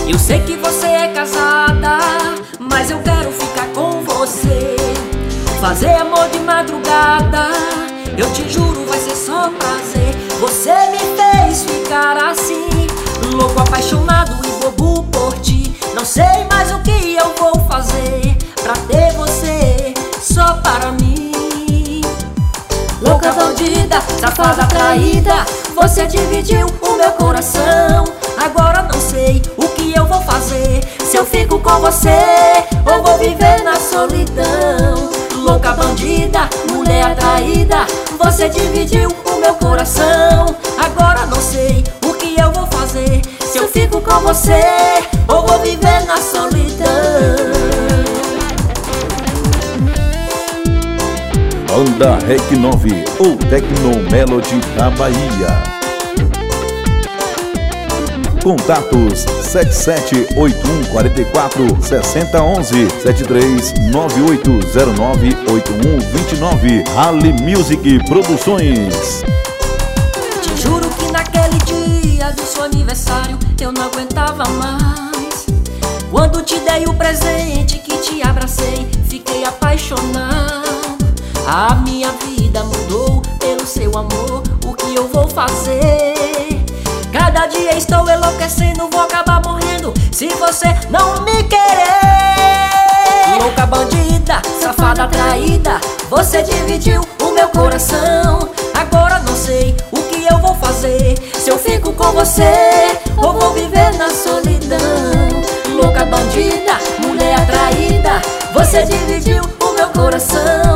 Eu sei que você é casada, mas eu quero ficar com você. Fazer amor de madrugada, eu te juro vai ser só prazer. Você me fez ficar assim, louco, apaixonado e bobo por ti. Não sei mais o que eu vou fazer pra ter você só para mim. Louca, bandida, safada, traída, você dividiu o meu coração. Agora não sei o que eu vou fazer, se eu fico com você ou vou viver na solidão. Louca, bandida, mulher atraída, você dividiu o meu coração. Agora não sei o que eu vou fazer, se eu fico com você ou vou viver na solidão. Banda REC 9, ou Tecno Melody da Bahia. Contatos 7781446011, 7398098129. Rally Music Produções. Te juro que naquele dia do seu aniversário eu não aguentava mais. Quando te dei o presente que te abracei, fiquei apaixonado. A minha vida mudou pelo seu amor, o que eu vou fazer? Cada dia estou enlouquecendo, vou acabar morrendo se você não me querer. Louca, bandida, safada, traída, você dividiu o meu coração. Agora não sei o que eu vou fazer, se eu fico com você ou vou viver na solidão. Louca, bandida, mulher atraída, você dividiu o meu coração.